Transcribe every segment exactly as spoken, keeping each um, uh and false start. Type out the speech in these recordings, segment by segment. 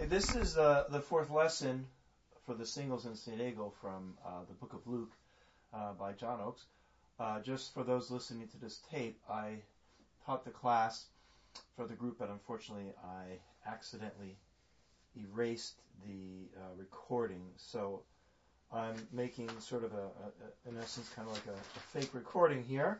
Okay, this is uh, the fourth lesson for the singles in Saint Ego from uh, the Book of Luke uh, by John Oakes. Uh, just for those listening to this tape, I taught the class for the group, but unfortunately I accidentally erased the uh, recording. So I'm making sort of a, a, a in essence, kind of like a, a fake recording here.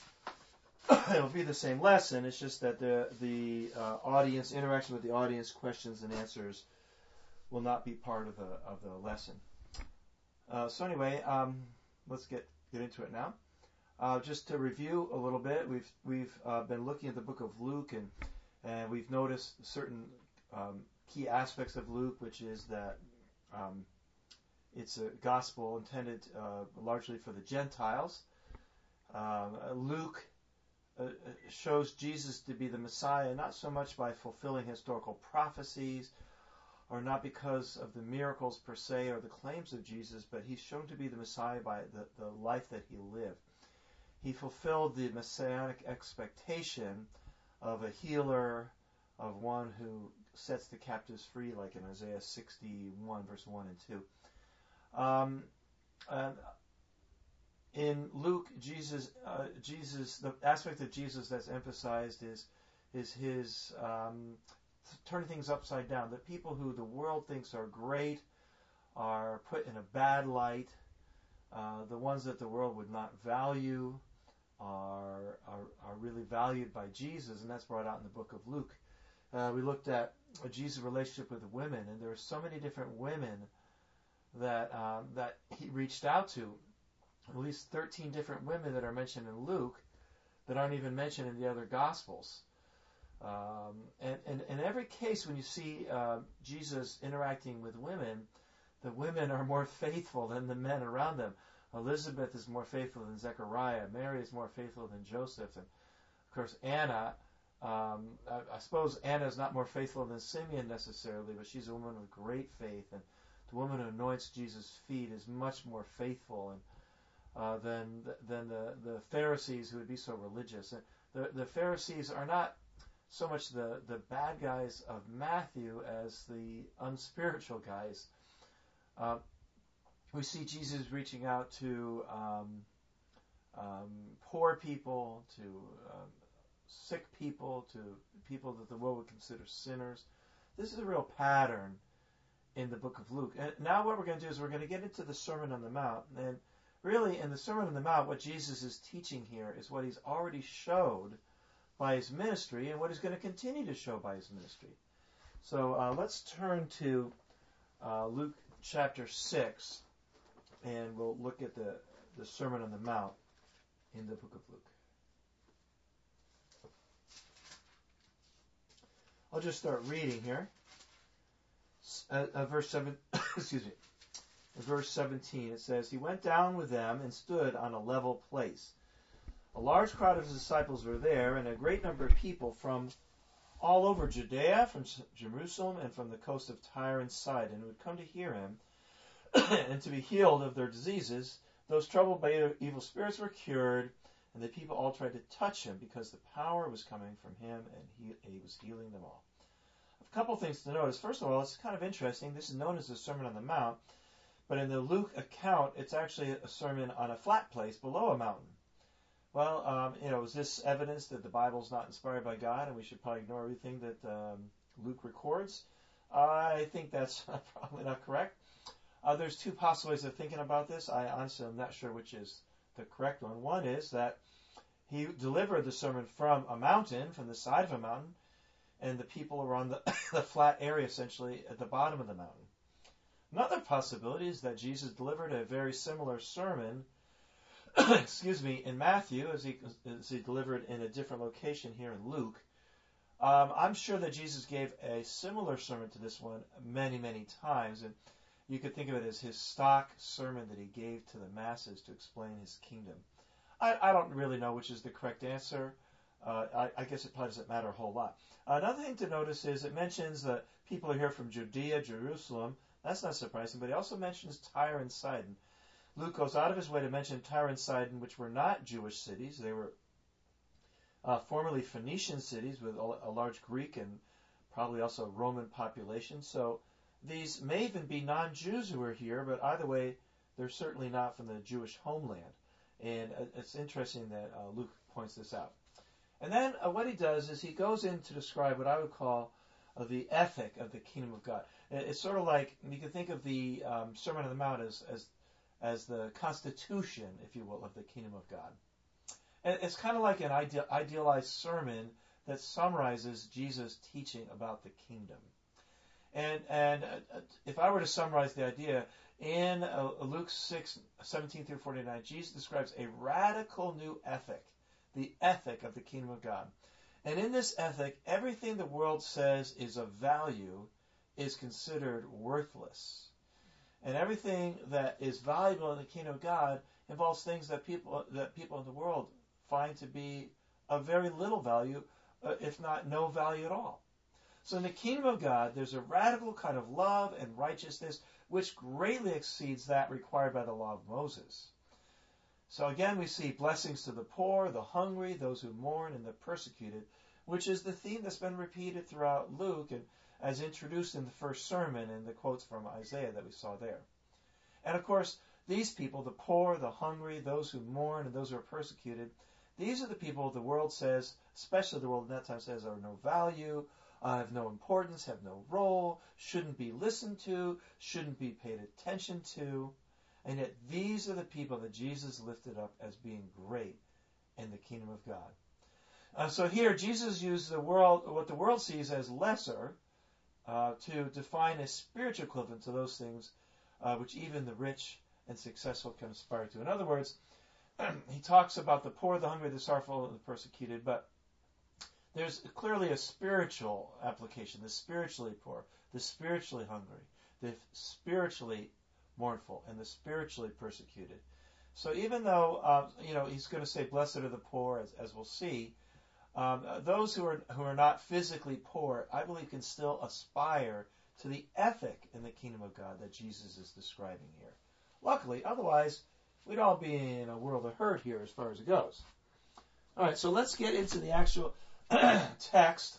It'll be the same lesson. It's just that the the uh, audience interaction with the audience, questions and answers, will not be part of the of the lesson. Uh, so anyway, um, let's get get into it now. Uh, just to review a little bit, we've we've uh, been looking at the book of Luke, and and we've noticed certain um, key aspects of Luke, which is that um, it's a gospel intended uh, largely for the Gentiles. Um, Luke Uh, shows Jesus to be the Messiah, not so much by fulfilling historical prophecies or not because of the miracles per se or the claims of Jesus, but he's shown to be the Messiah by the, the life that he lived. He fulfilled the messianic expectation of a healer, of one who sets the captives free, like in Isaiah sixty-one, verse one and two. Um, and In Luke, Jesus, uh, Jesus, the aspect of Jesus that's emphasized is is his um, turning things upside down. The people who the world thinks are great are put in a bad light. Uh, the ones that the world would not value are, are are really valued by Jesus, and that's brought out in the book of Luke. Uh, we looked at Jesus' relationship with women, and there are so many different women that um, that he reached out to. At least thirteen different women that are mentioned in Luke that aren't even mentioned in the other Gospels. Um, and, and in every case, when you see uh, Jesus interacting with women, the women are more faithful than the men around them. Elizabeth is more faithful than Zechariah. Mary is more faithful than Joseph. And, of course, Anna, um, I, I suppose Anna is not more faithful than Simeon necessarily, but she's a woman with great faith. And the woman who anoints Jesus' feet is much more faithful and Uh, than than the, the Pharisees who would be so religious. The the Pharisees are not so much the, the bad guys of Matthew as the unspiritual guys. Uh, we see Jesus reaching out to um, um, poor people, to um, sick people, to people that the world would consider sinners. This is a real pattern in the book of Luke. And now what we're going to do is we're going to get into the Sermon on the Mount. And really, in the Sermon on the Mount, what Jesus is teaching here is what he's already showed by his ministry and what he's going to continue to show by his ministry. So uh, let's turn to uh, Luke chapter six, and we'll look at the, the Sermon on the Mount in the book of Luke. I'll just start reading here. Uh, uh, verse seven, excuse me. In verse seventeen, it says, "He went down with them and stood on a level place. A large crowd of his disciples were there, and a great number of people from all over Judea, from Jerusalem, and from the coast of Tyre and Sidon, who had come to hear him and to be healed of their diseases. Those troubled by evil spirits were cured, and the people all tried to touch him, because the power was coming from him, and he, he was healing them all." A couple things to notice. First of all, it's kind of interesting. This is known as the Sermon on the Mount. But in the Luke account, it's actually a sermon on a flat place below a mountain. Well, um, you know, is this evidence that the Bible's not inspired by God and we should probably ignore everything that um, Luke records? I think that's probably not correct. Uh, there's two possible ways of thinking about this. I honestly am not sure which is the correct one. One is that he delivered the sermon from a mountain, from the side of a mountain, and the people were on the, the flat area, essentially, at the bottom of the mountain. Another possibility is that Jesus delivered a very similar sermon, excuse me, in Matthew as he, as he delivered in a different location here in Luke. Um, I'm sure that Jesus gave a similar sermon to this one many, many times, and you could think of it as his stock sermon that he gave to the masses to explain his kingdom. I, I don't really know which is the correct answer. Uh, I, I guess it probably doesn't matter a whole lot. Another thing to notice is it mentions that people are here from Judea, Jerusalem. That's not surprising, but he also mentions Tyre and Sidon. Luke goes out of his way to mention Tyre and Sidon, which were not Jewish cities. They were uh, formerly Phoenician cities with a, a large Greek and probably also Roman population. So these may even be non-Jews who are here, but either way, they're certainly not from the Jewish homeland. And it's interesting that uh, Luke points this out. And then uh, what he does is he goes in to describe what I would call uh, the ethic of the kingdom of God. It's sort of like, you can think of the um, Sermon on the Mount as, as as the constitution, if you will, of the kingdom of God. And it's kind of like an ideal, idealized sermon that summarizes Jesus' teaching about the kingdom. And and uh, if I were to summarize the idea, in uh, Luke six, seventeen through forty-nine, Jesus describes a radical new ethic, the ethic of the kingdom of God. And in this ethic, everything the world says is of value is considered worthless. And everything that is valuable in the kingdom of God involves things that people that people in the world find to be of very little value, uh, if not no value at all. So in the kingdom of God, there's a radical kind of love and righteousness which greatly exceeds that required by the law of Moses. So again, we see blessings to the poor, the hungry, those who mourn, and the persecuted, which is the theme that's been repeated throughout Luke and as introduced in the first sermon and the quotes from Isaiah that we saw there. And of course, these people, the poor, the hungry, those who mourn, and those who are persecuted, these are the people the world says, especially the world in that time says, are no value, uh, have no importance, have no role, shouldn't be listened to, shouldn't be paid attention to. And yet these are the people that Jesus lifted up as being great in the kingdom of God. Uh, so here, Jesus used the world, what the world sees as lesser, uh, to define a spiritual equivalent to those things uh, which even the rich and successful can aspire to. In other words, he talks about the poor, the hungry, the sorrowful, and the persecuted, but there's clearly a spiritual application, the spiritually poor, the spiritually hungry, the spiritually mournful, and the spiritually persecuted. So even though, uh, you know, he's going to say, blessed are the poor, as, as we'll see, um, those who are who are not physically poor, I believe, can still aspire to the ethic in the kingdom of God that Jesus is describing here. Luckily, otherwise, we'd all be in a world of hurt here as far as it goes. All right, so let's get into the actual text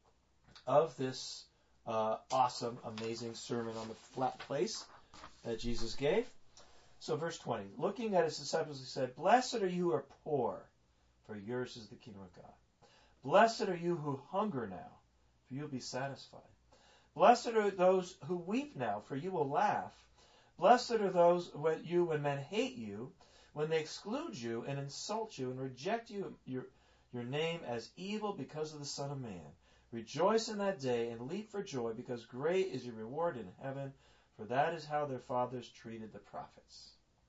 of this uh, awesome, amazing sermon on the flat place that Jesus gave. So verse twenty, looking at his disciples, he said, blessed are you who are poor, for yours is the kingdom of God. Blessed are you who hunger now, for you will be satisfied. Blessed are those who weep now, for you will laugh. Blessed are those when you when men hate you, when they exclude you and insult you and reject you your your name as evil because of the Son of Man. Rejoice in that day and leap for joy, because great is your reward in heaven, for that is how their fathers treated the prophets.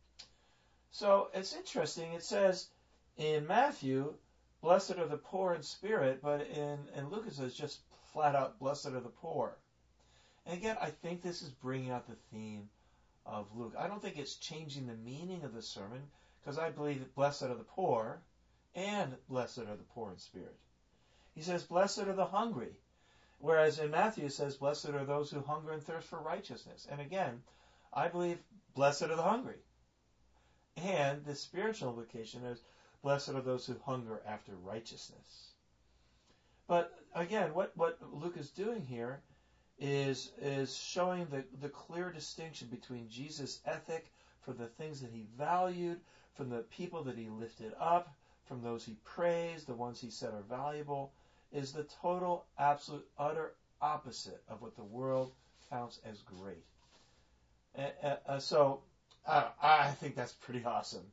So it's interesting. It says in Matthew, blessed are the poor in spirit, but in, in Luke it says just flat out, blessed are the poor. And again, I think this is bringing out the theme of Luke. I don't think it's changing the meaning of the sermon, because I believe that blessed are the poor and blessed are the poor in spirit. He says, blessed are the hungry, whereas in Matthew it says, blessed are those who hunger and thirst for righteousness. And again, I believe blessed are the hungry. And the spiritual implication is, blessed are those who hunger after righteousness. But again, what, what Luke is doing here is, is showing the, the clear distinction between Jesus' ethic for the things that he valued, from the people that he lifted up, from those he praised, the ones he said are valuable, is the total, absolute, utter opposite of what the world counts as great. Uh, uh, so uh, I think that's pretty awesome.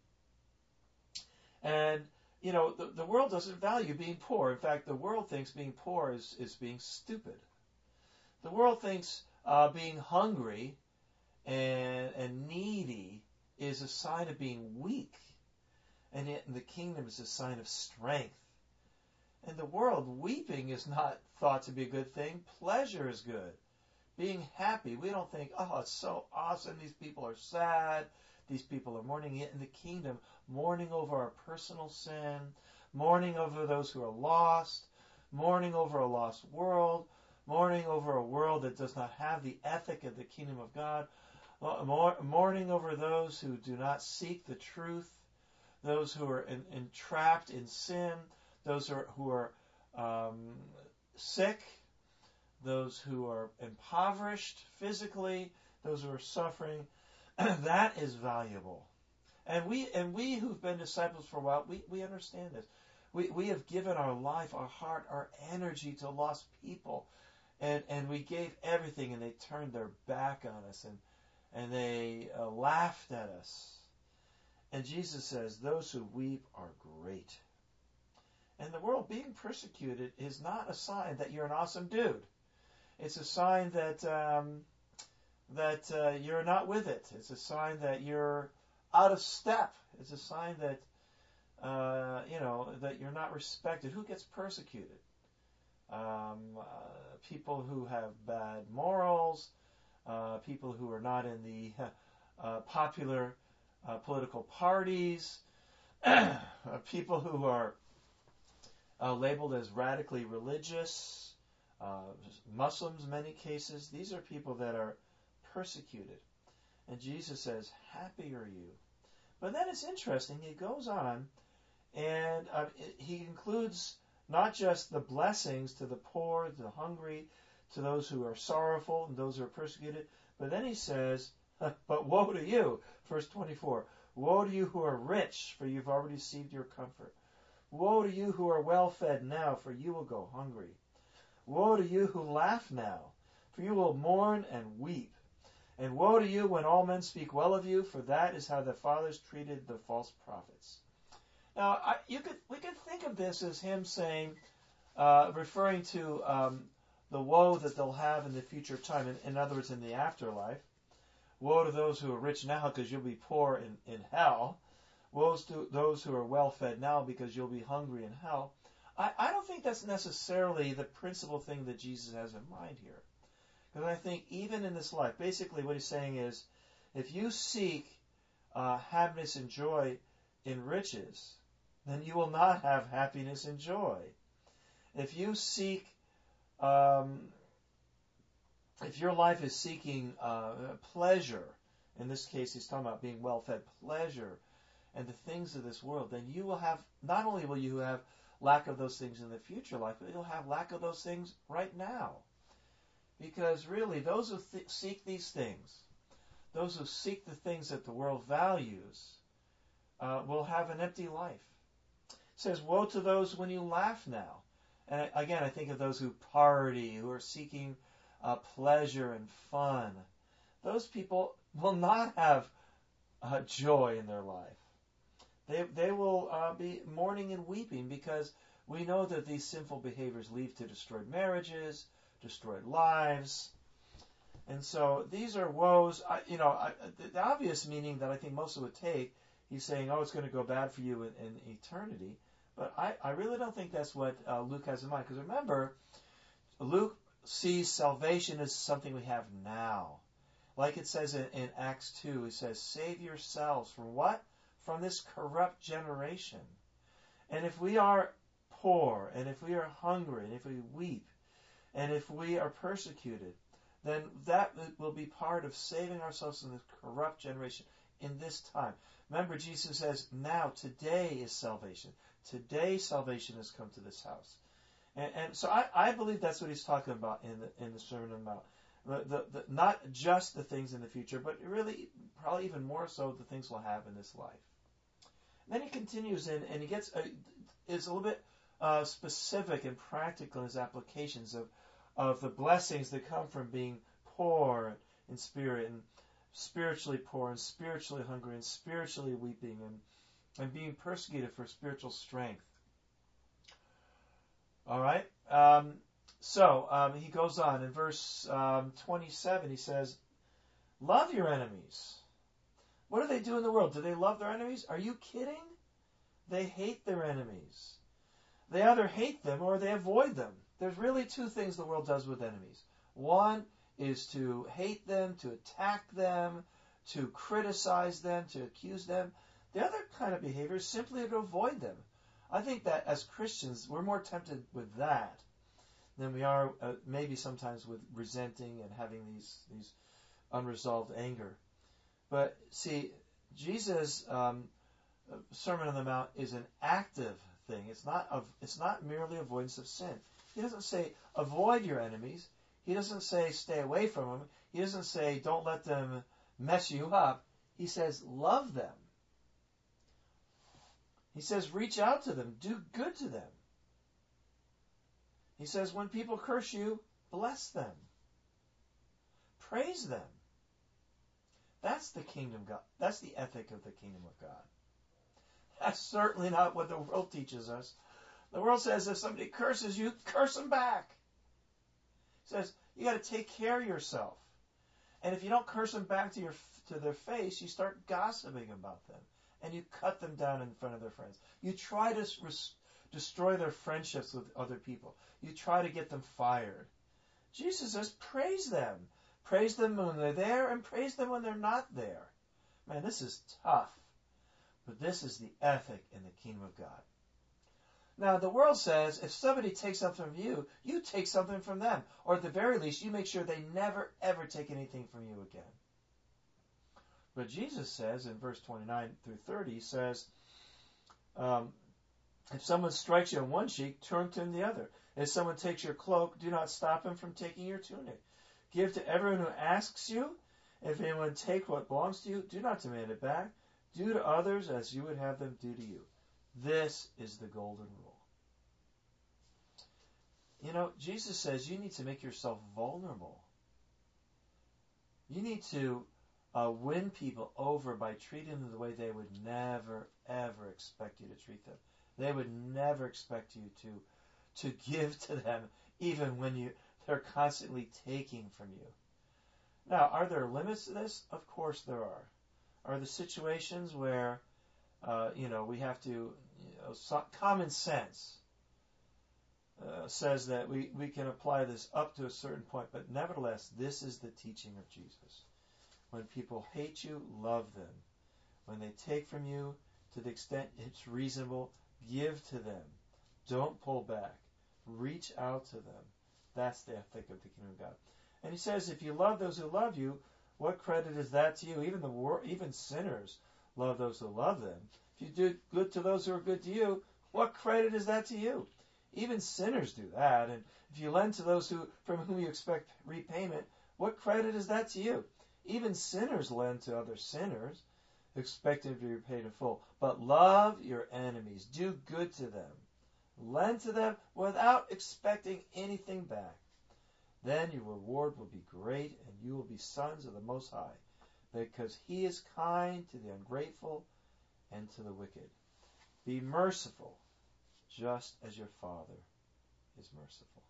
And, you know, the, the world doesn't value being poor. In fact, the world thinks being poor is, is being stupid. The world thinks uh, being hungry and, and needy is a sign of being weak. And yet in the kingdom is a sign of strength. In the world, weeping is not thought to be a good thing. Pleasure is good. Being happy, we don't think, oh, it's so awesome, these people are sad, these people are mourning. Yet in the kingdom, mourning over our personal sin, mourning over those who are lost, mourning over a lost world, mourning over a world that does not have the ethic of the kingdom of God, mourning over those who do not seek the truth, those who are in, entrapped in sin, those who are, who are um, sick, those who are impoverished physically, those who are suffering. That is valuable. And we and we who've been disciples for a while, we, we understand this. We we have given our life, our heart, our energy to lost people. And and we gave everything, and they turned their back on us, and, and they uh, laughed at us. And Jesus says, those who weep are great. And the world being persecuted is not a sign that you're an awesome dude. It's a sign that um, that uh, you're not with it. It's a sign that you're out of step. It's a sign that uh, you know that you're not respected. Who gets persecuted? Um, uh, people who have bad morals, uh, people who are not in the uh, popular uh, political parties, uh, people who are uh, labeled as radically religious, uh, Muslims in many cases. These are people that are persecuted. And Jesus says, happy are you. But then it's interesting, he goes on, and uh, it, he includes not just the blessings to the poor, to the hungry, to those who are sorrowful and those who are persecuted, but then he says, but woe to you, verse twenty-four, woe to you who are rich, for you've already received your comfort. Woe to you who are well fed now, for you will go hungry. Woe to you who laugh now, for you will mourn and weep. And woe to you when all men speak well of you, for that is how the fathers treated the false prophets. Now, I, you could we could think of this as him saying, uh, referring to um, the woe that they'll have in the future time. In, in other words, in the afterlife. Woe to those who are rich now, because you'll be poor in, in hell. Woe to those who are well fed now, because you'll be hungry in hell. I, I don't think that's necessarily the principal thing that Jesus has in mind here. Because I think even in this life, basically what he's saying is, if you seek uh, happiness and joy in riches, then you will not have happiness and joy. If you seek, um, if your life is seeking uh, pleasure, in this case he's talking about being well-fed, pleasure, and the things of this world, then you will have, not only will you have lack of those things in the future life, but you'll have lack of those things right now. Because really, those who th- seek these things, those who seek the things that the world values, uh, will have an empty life. It says, woe to those when you laugh now. And again, I think of those who party, who are seeking uh, pleasure and fun. Those people will not have uh, joy in their life. They they will uh, be mourning and weeping, because we know that these sinful behaviors lead to destroyed marriages, destroyed lives. And so these are woes. I, you know, I, the obvious meaning that I think most of would take, he's saying, oh, it's going to go bad for you in, in eternity. But I, I really don't think that's what uh, Luke has in mind. Because remember, Luke sees salvation as something we have now. Like it says in, in Acts two, it says, save yourselves from what? From this corrupt generation. And if we are poor, and if we are hungry, and if we weep, and if we are persecuted, then that will be part of saving ourselves from this corrupt generation in this time. Remember, Jesus says, now, today is salvation. Today salvation has come to this house. And, and so I, I believe that's what he's talking about in the, in the Sermon on the Mount. The, the, the, not just the things in the future, but really, probably even more so, the things we'll have in this life. And then he continues in, and he gets, uh, is a little bit uh, specific and practical in his applications of of the blessings that come from being poor in spirit, and spiritually poor, and spiritually hungry, and spiritually weeping, and, and being persecuted for spiritual strength. All right? Um, so, um, he goes on. In verse um, twenty-seven, he says, love your enemies. What do they do in the world? Do they love their enemies? Are you kidding? They hate their enemies. They either hate them or they avoid them. There's really two things the world does with enemies. One is to hate them, to attack them, to criticize them, to accuse them. The other kind of behavior is simply to avoid them. I think that as Christians, we're more tempted with that than we are uh, maybe sometimes with resenting and having these, these unresolved anger. But see, Jesus' um, Sermon on the Mount is an active thing. It's not of, it's not merely avoidance of sin. He doesn't say avoid your enemies. He doesn't say stay away from them. He doesn't say don't let them mess you up. He says love them. He says reach out to them. Do good to them. He says when people curse you, bless them. Praise them. That's the kingdom God. That's the ethic of the kingdom of God. That's certainly not what the world teaches us. The world says if somebody curses you, curse them back. It says you got to take care of yourself. And if you don't curse them back to your to their face, you start gossiping about them. And you cut them down in front of their friends. You try to res- destroy their friendships with other people. You try to get them fired. Jesus says praise them. Praise them when they're there and praise them when they're not there. Man, this is tough. But this is the ethic in the kingdom of God. Now, the world says if somebody takes something from you, you take something from them. Or at the very least, you make sure they never, ever take anything from you again. But Jesus says in verse twenty-nine through thirty, he says, um, if someone strikes you on one cheek, turn to him the other. If someone takes your cloak, do not stop him from taking your tunic. Give to everyone who asks you. If anyone take what belongs to you, do not demand it back. Do to others as you would have them do to you. This is the golden rule. You know, Jesus says you need to make yourself vulnerable. You need to uh, win people over by treating them the way they would never, ever expect you to treat them. They would never expect you to to give to them, even when you they're constantly taking from you. Now, are there limits to this? Of course there are. Are there situations where, uh, you know, we have to, you know, so, common sense uh, says that we, we can apply this up to a certain point, but nevertheless, this is the teaching of Jesus. When people hate you, love them. When they take from you, to the extent it's reasonable, give to them. Don't pull back. Reach out to them. That's the ethic of the kingdom of God. And he says, if you love those who love you, what credit is that to you? Even the wor- even sinners love those who love them. If you do good to those who are good to you, what credit is that to you? Even sinners do that. And if you lend to those who from whom you expect repayment, what credit is that to you? Even sinners lend to other sinners, expecting to be repaid in full. But love your enemies. Do good to them. Lend to them without expecting anything back. Then your reward will be great, and you will be sons of the Most High, because He is kind to the ungrateful and to the wicked. Be merciful, just as your Father is merciful.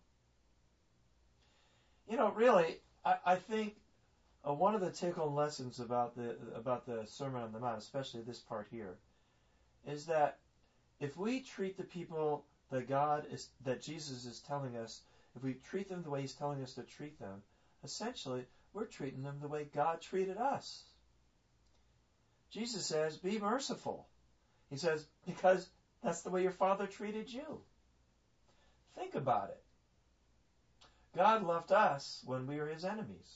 You know, really, I, I think uh, one of the take-home lessons about the about the Sermon on the Mount, especially this part here, is that if we treat the people that God is, that Jesus is telling us, if we treat them the way He's telling us to treat them, essentially, we're treating them the way God treated us. Jesus says, be merciful. He says, because that's the way your Father treated you. Think about it. God loved us when we were His enemies.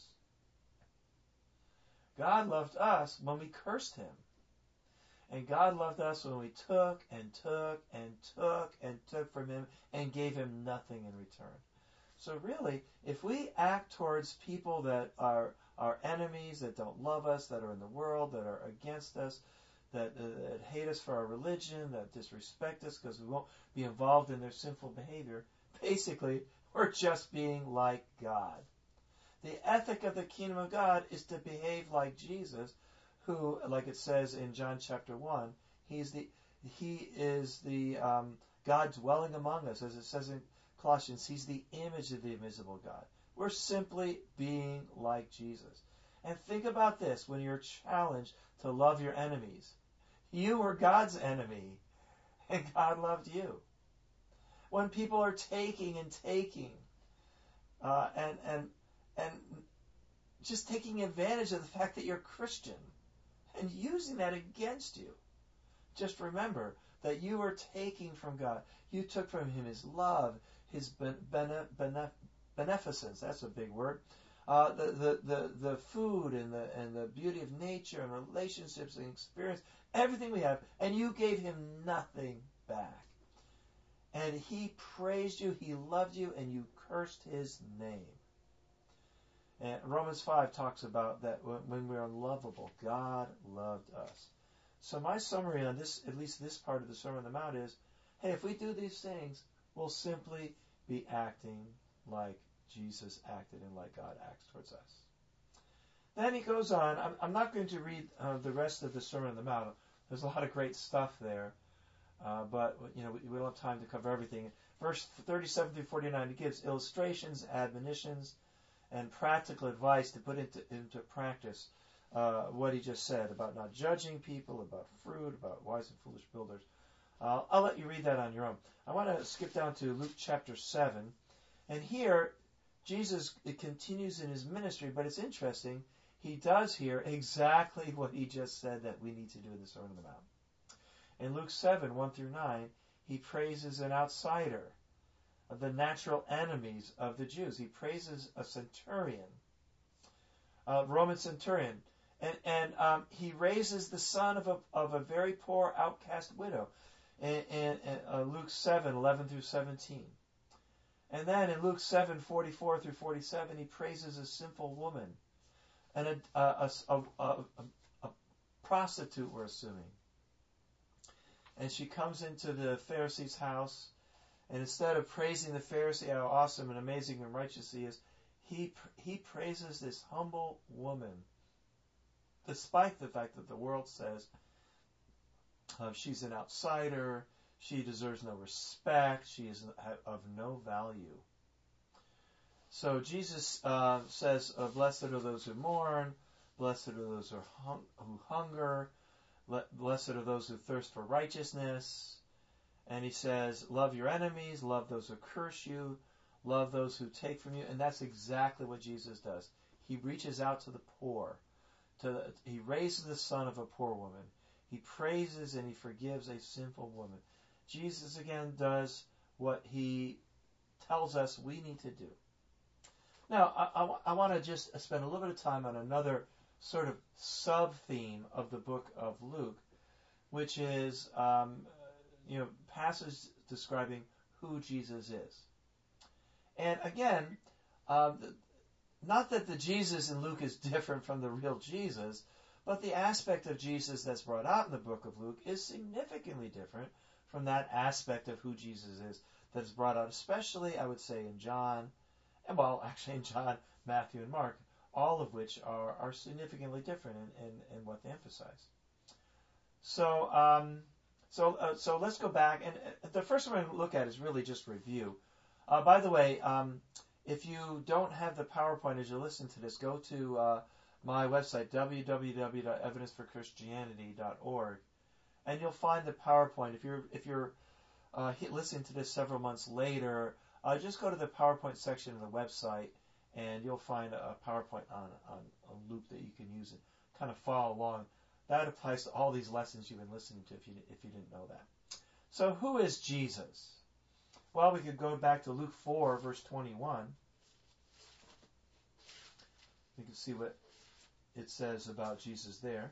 God loved us when we cursed Him. And God loved us when we took and took and took and took from Him and gave Him nothing in return. So really, if we act towards people that are our enemies, that don't love us, that are in the world, that are against us, that, uh, that hate us for our religion, that disrespect us because we won't be involved in their sinful behavior, basically, we're just being like God. The ethic of the kingdom of God is to behave like Jesus, who, like it says in John chapter one, he's the he is the um, God dwelling among us, as it says in Colossians. He's the image of the invisible God. We're simply being like Jesus. And think about this: when you're challenged to love your enemies, you were God's enemy, and God loved you. When people are taking and taking, uh, and and and just taking advantage of the fact that you're Christian, and using that against you, just remember that you are taking from God. You took from Him His love, His bene- bene- beneficence. That's a big word. Uh, the, the, the, the food and the and the beauty of nature and relationships and experience, everything we have, and you gave Him nothing back. And He praised you, He loved you, and you cursed His name. And Romans five talks about that when we are unlovable, God loved us. So my summary on this, at least this part of the Sermon on the Mount is, hey, if we do these things, we'll simply be acting like Jesus acted and like God acts towards us. Then he goes on. I'm, I'm not going to read uh, the rest of the Sermon on the Mount. There's a lot of great stuff there, uh, but you know we, we don't have time to cover everything. Verse thirty-seven through forty-nine, he gives illustrations, admonitions, and practical advice to put into into practice uh, what he just said about not judging people, about fruit, about wise and foolish builders. Uh, I'll let you read that on your own. I want to skip down to Luke chapter seven, and here Jesus it continues in his ministry, but it's interesting. He does here exactly what he just said that we need to do in the Sermon on the Mount. In Luke seven, one through nine, he praises an outsider, of the natural enemies of the Jews. He praises a centurion, a Roman centurion, and, and um, he raises the son of a, of a very poor outcast widow in, in, in uh, Luke seven, eleven through seventeen. And then in Luke seven, forty-four through forty-seven, he praises a sinful woman, and a, a, a, a, a prostitute, we're assuming. And she comes into the Pharisee's house, and instead of praising the Pharisee, how awesome and amazing and righteous he is, he he praises this humble woman, despite the fact that the world says uh, she's an outsider, she deserves no respect, she is of no value. So Jesus uh, says, uh, blessed are those who mourn, blessed are those who, hung- who hunger, blessed are those who thirst for righteousness. And he says, love your enemies, love those who curse you, love those who take from you. And that's exactly what Jesus does. He reaches out to the poor. To the, he raises the son of a poor woman. He praises and he forgives a sinful woman. Jesus, again, does what he tells us we need to do. Now, I, I, I want to just spend a little bit of time on another sort of sub-theme of the book of Luke, which is, um, you know, passage describing who Jesus is. And again, um, not that the Jesus in Luke is different from the real Jesus, but the aspect of Jesus that's brought out in the book of Luke is significantly different from that aspect of who Jesus is that is brought out, especially, I would say, in John, and well, actually in John, Matthew, and Mark, all of which are, are significantly different in, in, in what they emphasize. So, um, so, uh, so let's go back, and uh, the first one we look at is really just review. Uh, by the way, um, if you don't have the PowerPoint as you listen to this, go to uh, my website, w w w dot evidence for christianity dot org, and you'll find the PowerPoint. If you're if you're uh, listening to this several months later, uh, just go to the PowerPoint section of the website, and you'll find a PowerPoint on, on a loop that you can use and kind of follow along. That applies to all these lessons you've been listening to if you if you didn't know that. So who is Jesus? Well, we could go back to Luke four, verse twenty-one. You can see what it says about Jesus there.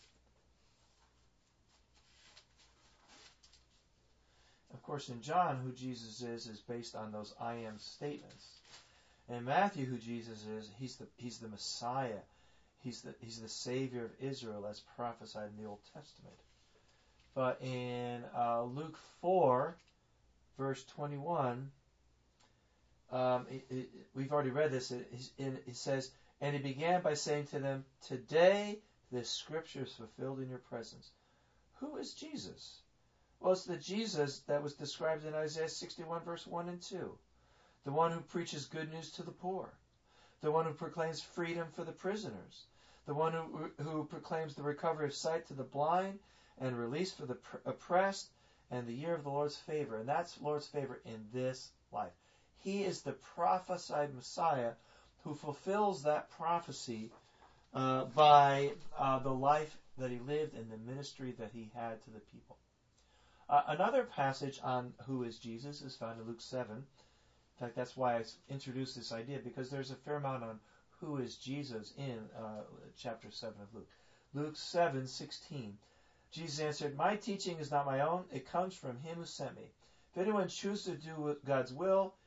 Of course, in John, who Jesus is is based on those I am statements. In Matthew, who Jesus is, he's the he's the Messiah. He's the he's the Savior of Israel, as prophesied in the Old Testament. But in uh, Luke four, verse twenty-one, um, it, it, we've already read this. It, it, it says, "And he began by saying to them, 'Today this scripture is fulfilled in your presence.'" Who is Jesus? Well, it's the Jesus that was described in Isaiah sixty-one, verse one and two. The one who preaches good news to the poor. The one who proclaims freedom for the prisoners. The one who, who proclaims the recovery of sight to the blind and release for the oppressed and the year of the Lord's favor. And that's Lord's favor in this life. He is the prophesied Messiah who fulfills that prophecy uh, by uh, the life that he lived and the ministry that he had to the people. Uh, another passage on who is Jesus is found in Luke seven. In fact, that's why I introduced this idea, because there's a fair amount on who is Jesus in uh, chapter seven of Luke. Luke seven sixteen. Jesus answered, "My teaching is not my own. It comes from him who sent me. If anyone chooses to do God's will,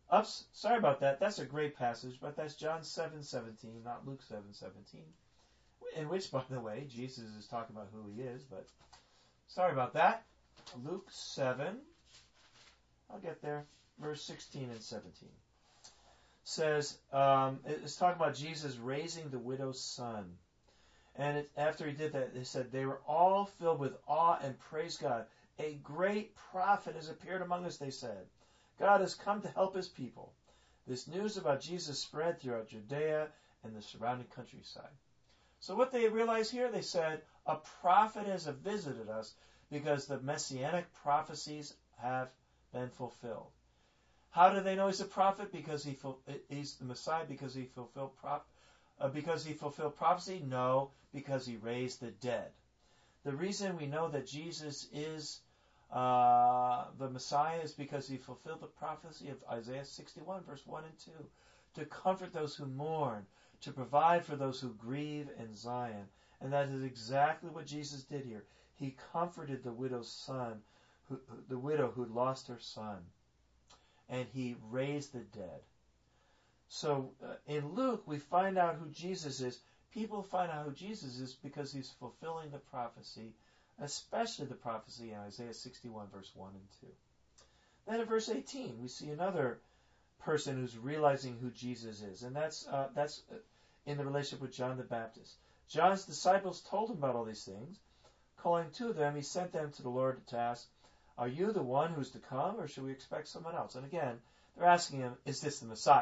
Ups, sorry about that. That's a great passage, but that's John seven seventeen, not Luke seven seventeen. In which, by the way, Jesus is talking about who he is, but sorry about that. Luke seven, I'll get there, verse sixteen and seventeen. Says, um, it's talking about Jesus raising the widow's son. And it, after he did that, they said, they were all filled with awe and praised God. A great prophet has appeared among us, they said. God has come to help his people. This news about Jesus spread throughout Judea and the surrounding countryside. So what they realized here, they said, a prophet has visited us because the messianic prophecies have been fulfilled. How do they know he's a prophet? Because he he's the Messiah because he fulfilled prop, uh, because he fulfilled prophecy? No, because he raised the dead. The reason we know that Jesus is uh, the Messiah is because he fulfilled the prophecy of Isaiah sixty-one, verse one and two, to comfort those who mourn, to provide for those who grieve in Zion. And that is exactly what Jesus did here. He comforted the widow's son, who, the widow who lost her son, and he raised the dead. So uh, in Luke, we find out who Jesus is. People find out who Jesus is because he's fulfilling the prophecy, especially the prophecy in Isaiah sixty-one, verse one and two. Then in verse eighteen, we see another person who's realizing who Jesus is, and that's uh, that's in the relationship with John the Baptist. John's disciples told him about all these things. Calling two of them, he sent them to the Lord to ask, are you the one who's to come, or should we expect someone else? And again, they're asking him, is this the Messiah?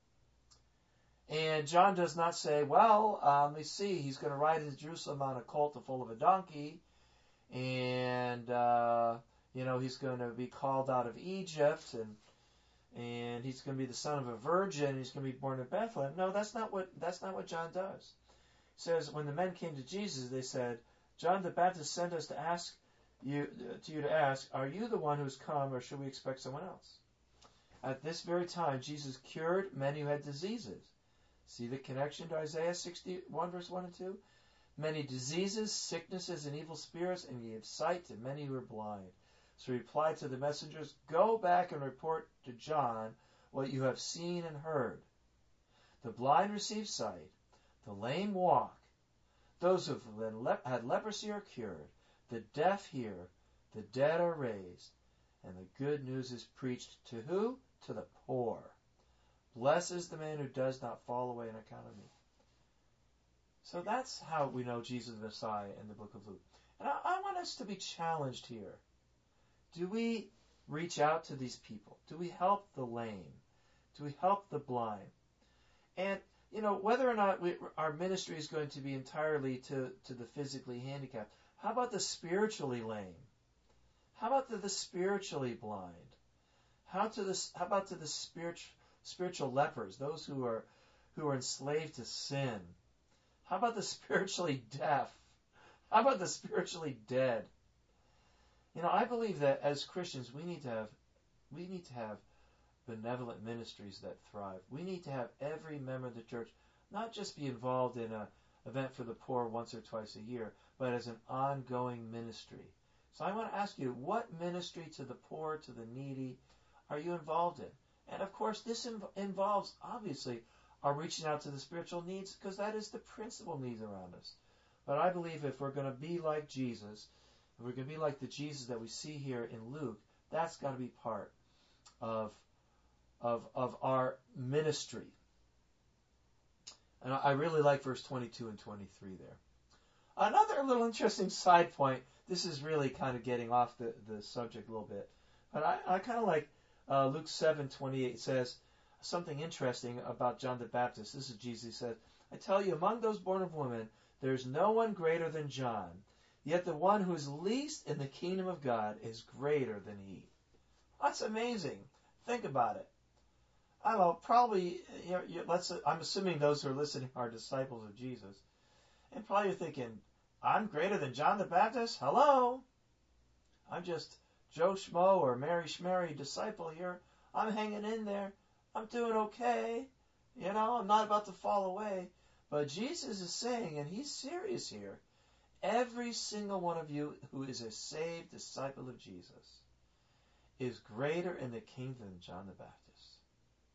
And John does not say, well, um, let me see, he's going to ride into Jerusalem on a colt full of a donkey, and, uh, you know, he's going to be called out of Egypt, and and he's going to be the son of a virgin, he's going to be born in Bethlehem. No, that's not what that's not what John does. He says, when the men came to Jesus, they said, John the Baptist sent us to ask you to you to ask, are you the one who's come, or should we expect someone else? At this very time, Jesus cured many who had diseases. See the connection to Isaiah sixty-one, verse one and two? Many diseases, sicknesses, and evil spirits, and he gave sight to many who were blind. So he replied to the messengers, go back and report to John what you have seen and heard. The blind receive sight, the lame walk, those who have le- had leprosy are cured, the deaf hear, the dead are raised, and the good news is preached to who? To the poor. Blessed is the man who does not fall away on account of me. So that's how we know Jesus is the Messiah in the book of Luke. And I, I want us to be challenged here. Do we reach out to these people? Do we help the lame? Do we help the blind? And, you know, whether or not we, our ministry is going to be entirely to, to the physically handicapped, how about the spiritually lame? How about the, the spiritually blind? How to the how about to the spiritual spiritual lepers, those who are who are enslaved to sin? How about the spiritually deaf? How about the spiritually dead? You know, I believe that as Christians we need to have we need to have benevolent ministries that thrive. We need to have every member of the church not just be involved in an event for the poor once or twice a year, but as an ongoing ministry. So I want to ask you, what ministry to the poor, to the needy, are you involved in? And of course, this inv- involves, obviously, our reaching out to the spiritual needs, because that is the principal needs around us. But I believe if we're going to be like Jesus, if we're going to be like the Jesus that we see here in Luke, that's got to be part of, of, of our ministry. And I really like verse twenty-two and twenty-three there. Another little interesting side point, this is really kind of getting off the, the subject a little bit, but I, I kind of like uh, Luke seven twenty-eight. It says something interesting about John the Baptist. This is Jesus. He says, I tell you, among those born of woman, there is no one greater than John, yet the one who is least in the kingdom of God is greater than he. That's amazing. Think about it. I don't know, probably, you know, you, let's, I'm assuming those who are listening are disciples of Jesus. And probably you're thinking, I'm greater than John the Baptist? Hello? I'm just Joe Schmo or Mary Schmary disciple here. I'm hanging in there. I'm doing okay. You know, I'm not about to fall away. But Jesus is saying, and he's serious here, every single one of you who is a saved disciple of Jesus is greater in the kingdom than John the Baptist.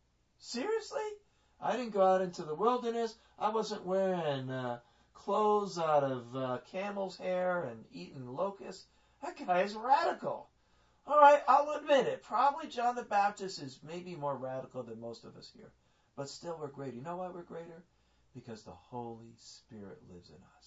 Seriously? I didn't go out into the wilderness. I wasn't wearing uh, clothes out of uh, camel's hair and eating locusts. That guy is radical. All right, I'll admit it. Probably John the Baptist is maybe more radical than most of us here. But still, we're greater. You know why we're greater? Because the Holy Spirit lives in us.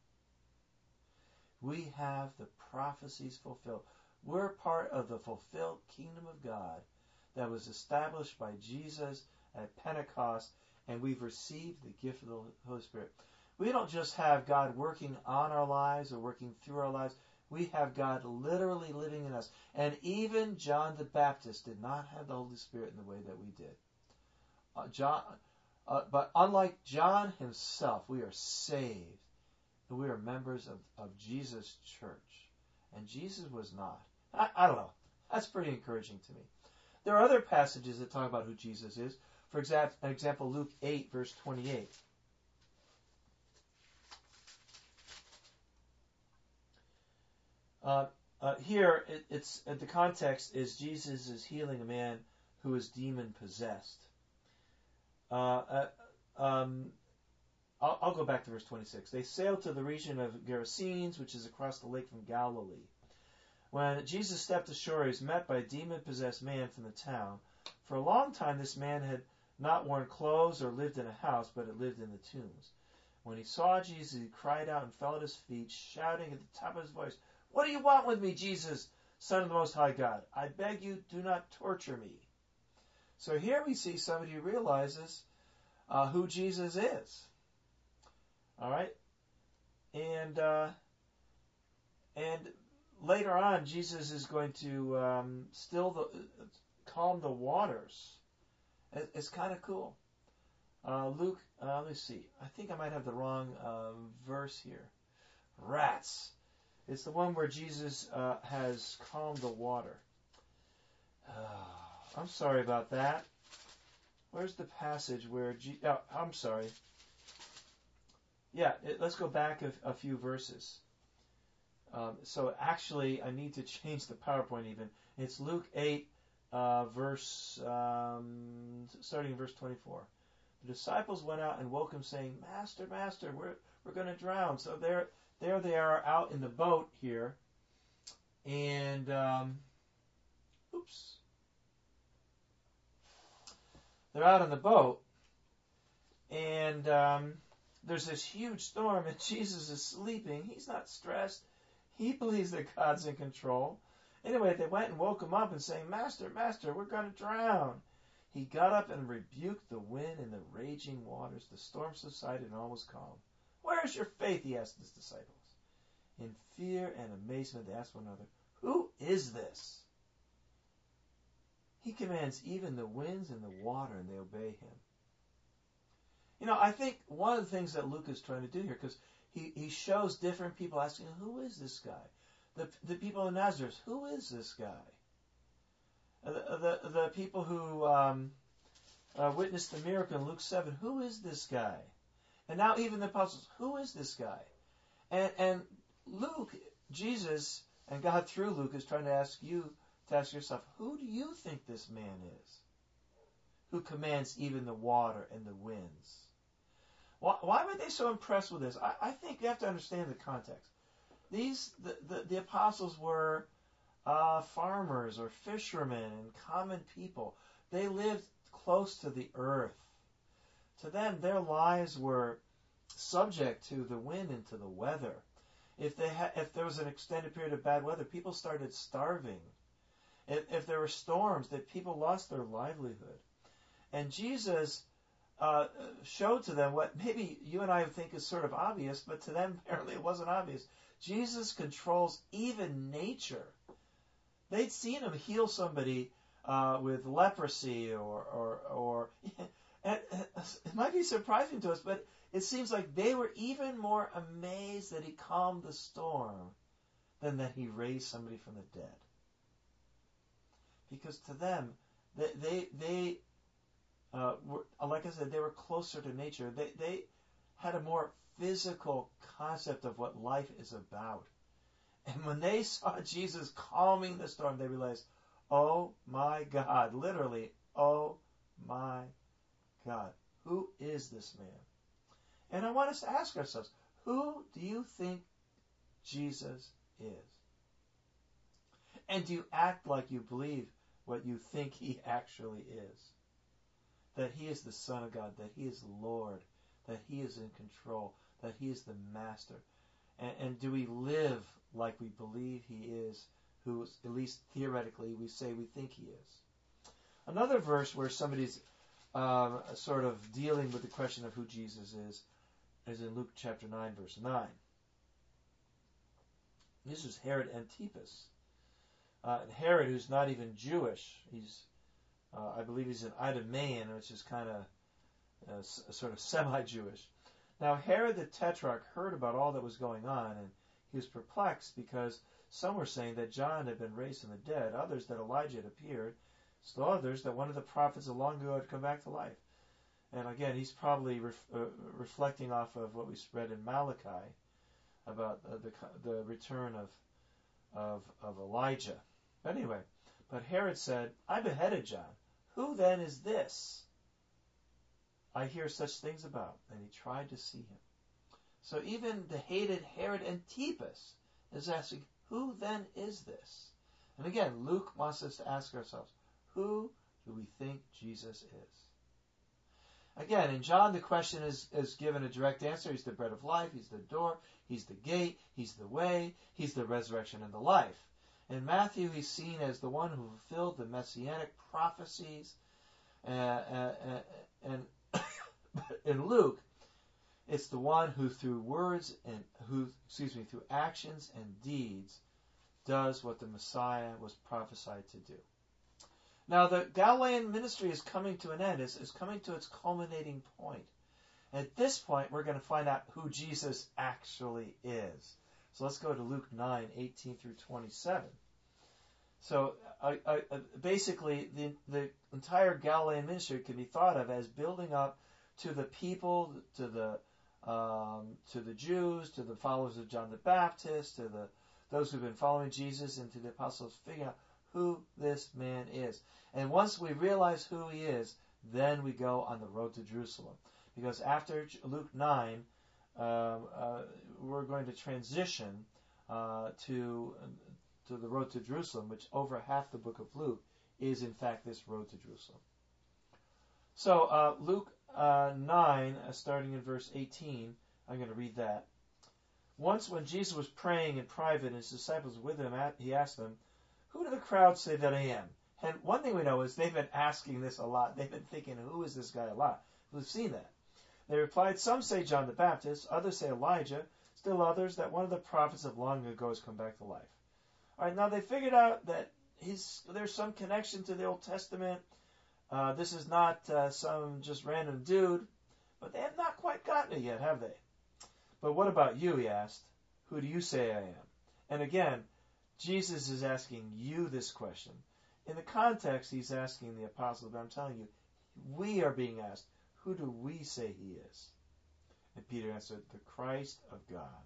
We have the prophecies fulfilled. We're part of the fulfilled kingdom of God that was established by Jesus at Pentecost, and we've received the gift of the Holy Spirit. We don't just have God working on our lives or working through our lives. We have God literally living in us. And even John the Baptist did not have the Holy Spirit in the way that we did. Uh, John, uh, but unlike John himself, we are saved. And we are members of, of Jesus' church. And Jesus was not. I, I don't know. That's pretty encouraging to me. There are other passages that talk about who Jesus is. For example, Luke eight, verse twenty-eight. Uh, uh, here, it, it's uh, the context is Jesus is healing a man who is demon possessed. Uh, uh, um, I'll, I'll go back to verse twenty-six. They sailed to the region of Gerasenes, which is across the lake from Galilee. When Jesus stepped ashore, he was met by a demon-possessed man from the town. For a long time, this man had not worn clothes or lived in a house, but had lived in the tombs. When he saw Jesus, he cried out and fell at his feet, shouting at the top of his voice, "What do you want with me, Jesus, Son of the Most High God? I beg you, do not torture me." So here we see somebody who realizes uh, who Jesus is. All right? And and and later on, Jesus is going to um, still the calm the waters. It, it's kind of cool. Uh, Luke, uh, let me see. I think I might have the wrong uh, verse here. Rats. It's the one where Jesus uh, has calmed the water. Uh, I'm sorry about that. Where's the passage where... Je- oh, I'm sorry. Yeah, it, let's go back a, a few verses. Um, so actually, I need to change the PowerPoint even. It's Luke eight, uh, verse um, starting in verse twenty-four. The disciples went out and woke him, saying, "Master, Master, we're we're going to drown." So there, there they are out in the boat here, and um, oops, they're out in the boat, and um, there's this huge storm, and Jesus is sleeping. He's not stressed. He believes that God's in control. Anyway, they went and woke him up and saying, "Master, Master, we're going to drown." He got up and rebuked the wind and the raging waters. The storm subsided and all was calm. "Where is your faith?" he asked his disciples. In fear and amazement, they asked one another, "Who is this? He commands even the winds and the water, and they obey him." You know, I think one of the things that Luke is trying to do here, because he, he shows different people asking, "Who is this guy?" The, the people in Nazareth, "Who is this guy?" The, the, the people who um, uh, witnessed the miracle in Luke seven, "Who is this guy?" And now even the apostles, "Who is this guy?" And, and Luke, Jesus, and God through Luke is trying to ask you to ask yourself, who do you think this man is? Who commands even the water and the winds? Why, why were they so impressed with this? I, I think you have to understand the context. These the, the, the apostles were uh, farmers or fishermen and common people. They lived close to the earth. To them, their lives were subject to the wind and to the weather. If they ha- if there was an extended period of bad weather, people started starving. If, if there were storms, that people lost their livelihood. And Jesus uh, showed to them what maybe you and I think is sort of obvious, but to them apparently it wasn't obvious. Jesus controls even nature. They'd seen him heal somebody uh, with leprosy, or or, or and it might be surprising to us, but it seems like they were even more amazed that he calmed the storm than that he raised somebody from the dead. Because to them, they they, they uh, were, like I said, they were closer to nature. They they had a more physical concept of what life is about. And when they saw Jesus calming the storm, they realized, "Oh my God," literally, "Oh my God, who is this man? And I want us to ask ourselves, who do you think Jesus is? And do you act like you believe what you think he actually is? That he is the Son of God, that he is Lord, that he is in control, that he is the master. And, and do we live like we believe he is, who, at least theoretically, we say we think he is? Another verse where somebody's um, sort of dealing with the question of who Jesus is is in Luke chapter nine, verse nine. This is Herod Antipas. Uh, Herod, who's not even Jewish, he's, uh, I believe he's an Idumean, which is kind of uh, s- sort of semi-Jewish. Now Herod the Tetrarch heard about all that was going on, and he was perplexed because some were saying that John had been raised from the dead, others that Elijah had appeared, still others that one of the prophets of long ago had come back to life. And again, he's probably ref, uh, reflecting off of what we read in Malachi about uh, the the return of of of Elijah. But anyway, but Herod said, "I beheaded John. Who then is this I hear such things about?" And he tried to see him. So even the hated Herod Antipas is asking, who then is this? And again, Luke wants us to ask ourselves, who do we think Jesus is? Again, in John, the question is, is given a direct answer. He's the bread of life. He's the door. He's the gate. He's the way. He's the resurrection and the life. In Matthew, he's seen as the one who fulfilled the messianic prophecies. Uh, uh, uh, and in Luke, it's the one who through words and who, excuse me, through actions and deeds does what the Messiah was prophesied to do. Now, the Galilean ministry is coming to an end. It's, it's coming to its culminating point. At this point, we're going to find out who Jesus actually is. So let's go to Luke nine, eighteen through twenty-seven. So uh, uh, basically, the, the entire Galilean ministry can be thought of as building up to the people, to the um, to the Jews, to the followers of John the Baptist, to the those who've been following Jesus, and to the apostles, figuring out who this man is. And once we realize who he is, then we go on the road to Jerusalem. Because after Luke nine, uh, uh, we're going to transition uh, to to the road to Jerusalem, which over half the book of Luke is in fact this road to Jerusalem. So uh, Luke uh, nine, uh, starting in verse eighteen, I'm going to read that. Once when Jesus was praying in private and his disciples were with him, he asked them, "Who do the crowd say that I am?" And one thing we know is they've been asking this a lot. They've been thinking, who is this guy a lot? We've seen that. They replied, "Some say John the Baptist, others say Elijah, still others that one of the prophets of long ago has come back to life." All right, now they figured out that he's, there's some connection to the Old Testament. Uh, this is not uh, some just random dude, but they have not quite gotten it yet, have they? "But what about you?" he asked. "Who do you say I am?" And again, Jesus is asking you this question. In the context, he's asking the apostles, but I'm telling you, we are being asked, who do we say he is? And Peter answered, "The Christ of God."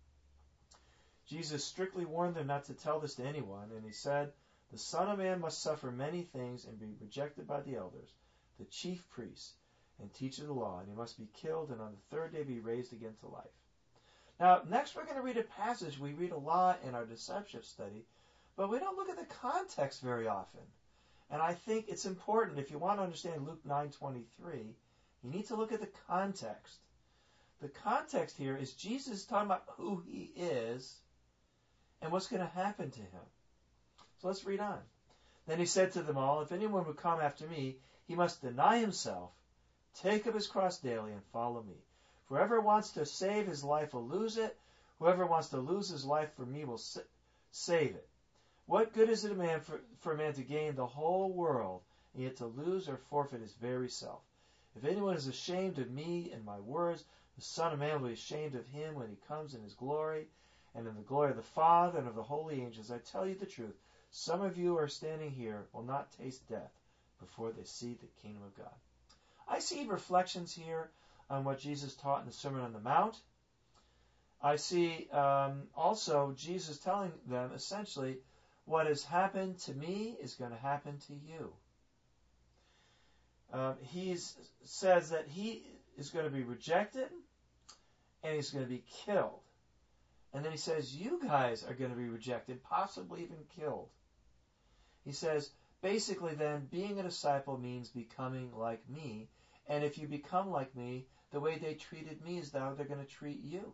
Jesus strictly warned them not to tell this to anyone, and he said, "The Son of Man must suffer many things and be rejected by the elders, the chief priests, and teachers of the law, and he must be killed, and on the third day be raised again to life." Now, next we're going to read a passage we read a lot in our discipleship study, but we don't look at the context very often. And I think it's important, if you want to understand Luke nine twenty-three, you need to look at the context. The context here is Jesus talking about who he is and what's going to happen to him. So let's read on. "Then he said to them all, 'If anyone would come after me, he must deny himself, take up his cross daily, and follow me. Whoever wants to save his life will lose it. Whoever wants to lose his life for me will sa- save it. What good is it a man for, for a man to gain the whole world, and yet to lose or forfeit his very self? If anyone is ashamed of me and my words, the Son of Man will be ashamed of him when he comes in his glory, and in the glory of the Father and of the holy angels. I tell you the truth, some of you who are standing here will not taste death before they see the kingdom of God.'" I see reflections here on what Jesus taught in the Sermon on the Mount. I see um, also Jesus telling them essentially, what has happened to me is going to happen to you. Um, he says that he is going to be rejected and he's going to be killed. And then he says, you guys are going to be rejected, possibly even killed. He says, basically then, being a disciple means becoming like me. And if you become like me, the way they treated me is how they're going to treat you.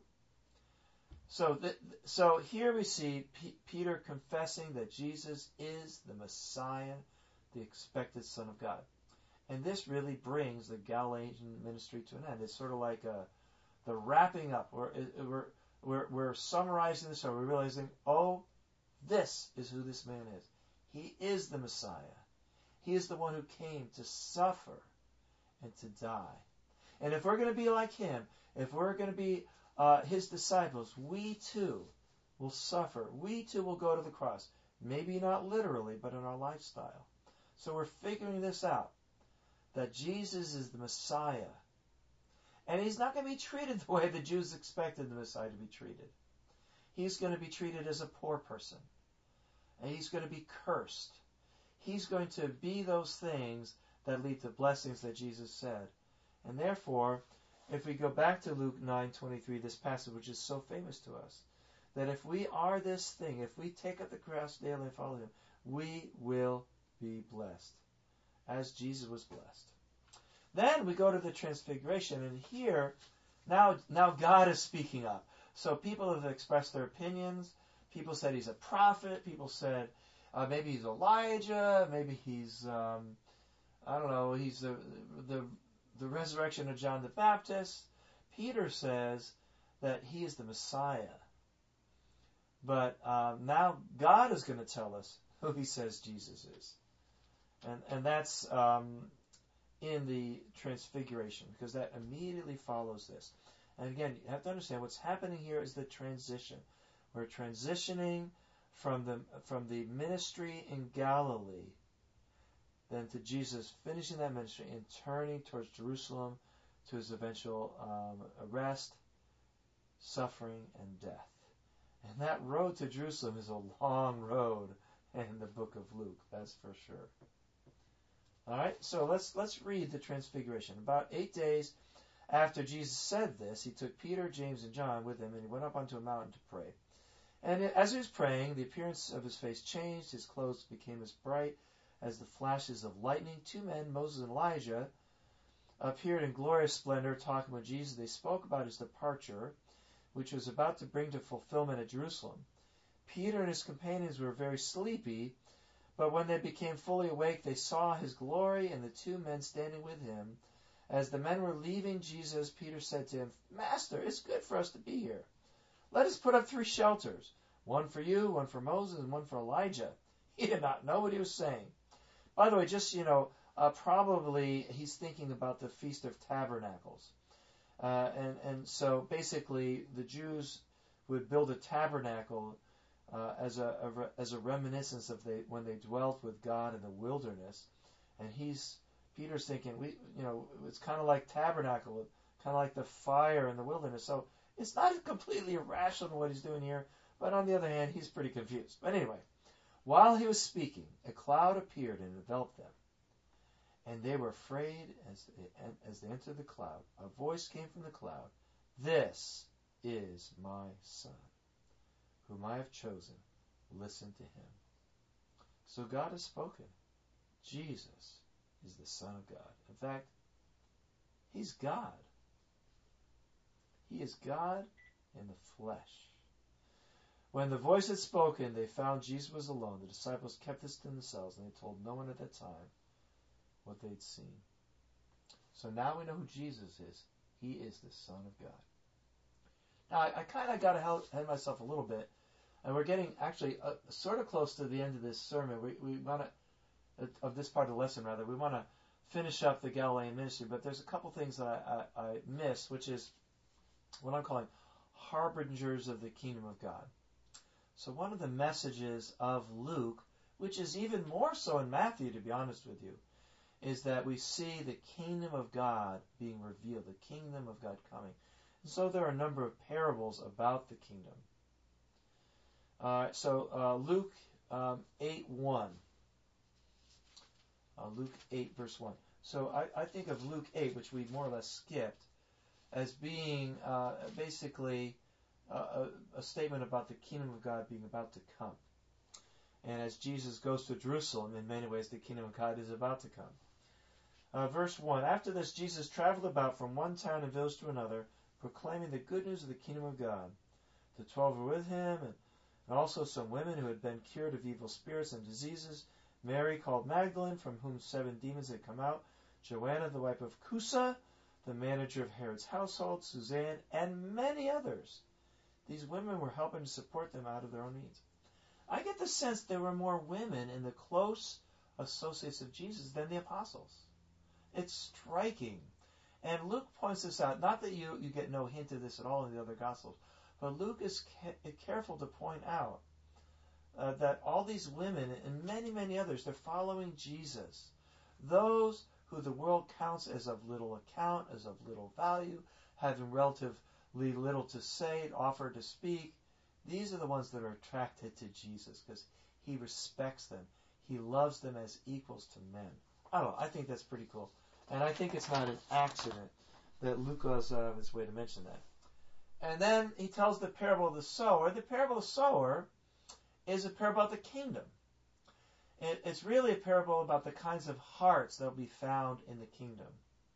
So, th- so here we see P- Peter confessing that Jesus is the Messiah, the expected Son of God. And this really brings the Galilean ministry to an end. It's sort of like a, the wrapping up. We're, we're, we're, we're summarizing this, or we're realizing, oh, this is who this man is. He is the Messiah. He is the one who came to suffer and to die. And if we're going to be like him, if we're going to be uh, his disciples, we too will suffer. We too will go to the cross. Maybe not literally, but in our lifestyle. So we're figuring this out, that Jesus is the Messiah. And he's not going to be treated the way the Jews expected the Messiah to be treated. He's going to be treated as a poor person. And he's going to be cursed. He's going to be those things that lead to blessings that Jesus said. And therefore, if we go back to Luke nine twenty-three, this passage which is so famous to us, that if we are this thing, if we take up the cross daily and follow him, we will be blessed, as Jesus was blessed. Then we go to the Transfiguration, and here, now, now God is speaking up. So people have expressed their opinions. People said he's a prophet. People said uh, maybe he's Elijah. Maybe he's, um, I don't know, he's the, the the resurrection of John the Baptist. Peter says that he is the Messiah. But um, now God is going to tell us who he says Jesus is. And, and that's um, in the Transfiguration, because that immediately follows this. And again, you have to understand what's happening here is the transition. We're transitioning from the from the ministry in Galilee then to Jesus finishing that ministry and turning towards Jerusalem to his eventual um, arrest, suffering, and death. And that road to Jerusalem is a long road in the book of Luke, that's for sure. All right, so let's let's read the Transfiguration. About eight days after Jesus said this, he took Peter, James, and John with him, and he went up onto a mountain to pray. And as he was praying, the appearance of his face changed. His clothes became as bright as the flashes of lightning. Two men, Moses and Elijah, appeared in glorious splendor, talking with Jesus. They spoke about his departure, which was about to bring to fulfillment at Jerusalem. Peter and his companions were very sleepy, but when they became fully awake, they saw his glory and the two men standing with him. As the men were leaving Jesus, Peter said to him, Master, it's good for us to be here. Let us put up three shelters, one for you, one for Moses, and one for Elijah. He did not know what he was saying. By the way, just, you know, uh, probably he's thinking about the Feast of Tabernacles. Uh, and, and so basically the Jews would build a tabernacle uh, as a, a re, as a reminiscence of they, when they dwelt with God in the wilderness. And he's Peter's thinking, we, you know, it's kind of like tabernacle, kind of like the fire in the wilderness. So it's not completely irrational what he's doing here, but on the other hand, he's pretty confused. But anyway, while he was speaking, a cloud appeared and enveloped them. And they were afraid as they, as they entered the cloud. A voice came from the cloud, This is my Son, whom I have chosen. Listen to him. So God has spoken. Jesus is the Son of God. In fact, he's God. He is God in the flesh. When the voice had spoken, they found Jesus was alone. The disciples kept this to themselves, and they told no one at that time what they'd seen. So now we know who Jesus is. He is the Son of God. Now, I, I kind of got ahead of myself a little bit, and we're getting actually uh, sort of close to the end of this sermon. We, we want to, uh, of this part of the lesson rather, we want to finish up the Galilean ministry, but there's a couple things that I, I, I missed, which is what I'm calling harbingers of the kingdom of God. So one of the messages of Luke, which is even more so in Matthew, to be honest with you, is that we see the kingdom of God being revealed, the kingdom of God coming. And so there are a number of parables about the kingdom. Uh, so uh, Luke um, eight one. Uh, Luke eight verse one. So I, I think of Luke eight, which we more or less skipped, as being uh, basically a, a, a statement about the kingdom of God being about to come. And as Jesus goes to Jerusalem, in many ways the kingdom of God is about to come. Uh, verse one, after this Jesus traveled about from one town and village to another, proclaiming the good news of the kingdom of God. The twelve were with him, and, and also some women who had been cured of evil spirits and diseases, Mary called Magdalene, from whom seven demons had come out, Joanna, the wife of Chusa, the manager of Herod's household, Suzanne, and many others. These women were helping to support them out of their own means. I get the sense there were more women in the close associates of Jesus than the apostles. It's striking. And Luke points this out. Not that you, you get no hint of this at all in the other Gospels, but Luke is ca- careful to point out uh, that all these women and many, many others, they're following Jesus. Those who the world counts as of little account, as of little value, having relatively little to say, offer to speak, these are the ones that are attracted to Jesus because he respects them. He loves them as equals to men. I don't know. I think that's pretty cool. And I think it's not an accident that Luke goes out of his way to mention that. And then he tells the parable of the sower. The parable of the sower is a parable about the kingdom. It, it's really a parable about the kinds of hearts that will be found in the kingdom.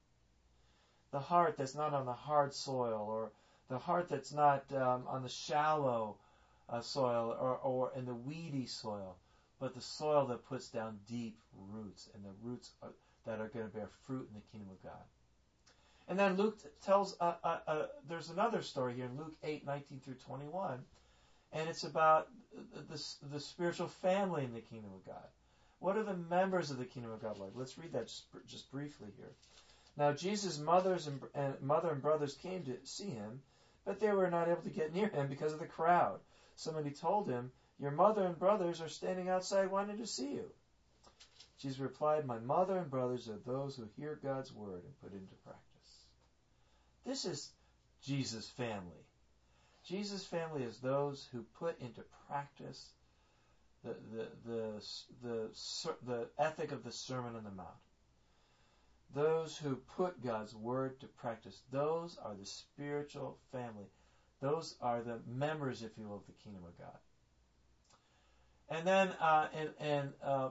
The heart that's not on the hard soil, or the heart that's not um, on the shallow uh, soil or, or in the weedy soil, but the soil that puts down deep roots, and the roots are, that are going to bear fruit in the kingdom of God. And then Luke tells, uh, uh, uh, there's another story here in Luke eight, nineteen through twenty-one, and it's about the, the spiritual family in the kingdom of God. What are the members of the kingdom of God like? Let's read that just, just briefly here. Now Jesus' mothers and, and mother and brothers came to see him, but they were not able to get near him because of the crowd. Somebody told him, "Your mother and brothers are standing outside wanting to see you." Jesus replied, "My mother and brothers are those who hear God's word and put it into practice." This is Jesus' family. Jesus' family is those who put into practice the the the the, the, the ethic of the Sermon on the Mount. Those who put God's word to practice. Those are the spiritual family. Those are the members, if you will, of the kingdom of God. And then uh, in, in uh,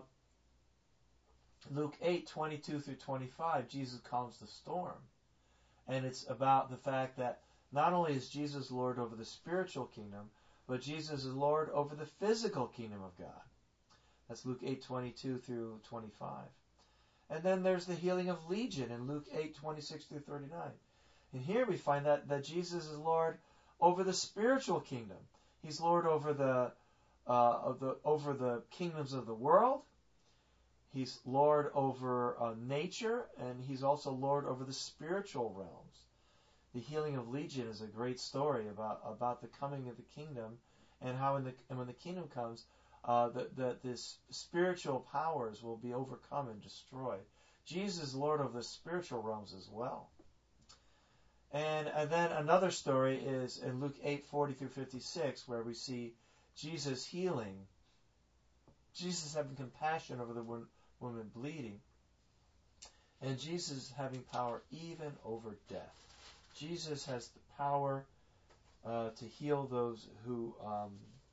Luke eight, twenty-two through twenty-five, Jesus calms the storm. And it's about the fact that not only is Jesus Lord over the spiritual kingdom, but Jesus is Lord over the physical kingdom of God. That's Luke eight, twenty-two through twenty-five. And then there's the healing of Legion in Luke eight, twenty-six through thirty-nine. And here we find that, that Jesus is Lord over the spiritual kingdom. He's Lord over the uh, of the over the kingdoms of the world. He's Lord over uh, nature, and he's also Lord over the spiritual realms. The healing of Legion is a great story about about the coming of the kingdom, and how in the and when the kingdom comes, uh, that that this spiritual powers will be overcome and destroyed. Jesus is Lord of the spiritual realms as well. And, and then another story is in Luke eight, forty through fifty-six, where we see Jesus healing, Jesus having compassion over the woman bleeding, and Jesus having power even over death. Jesus has the power uh, to heal those who um,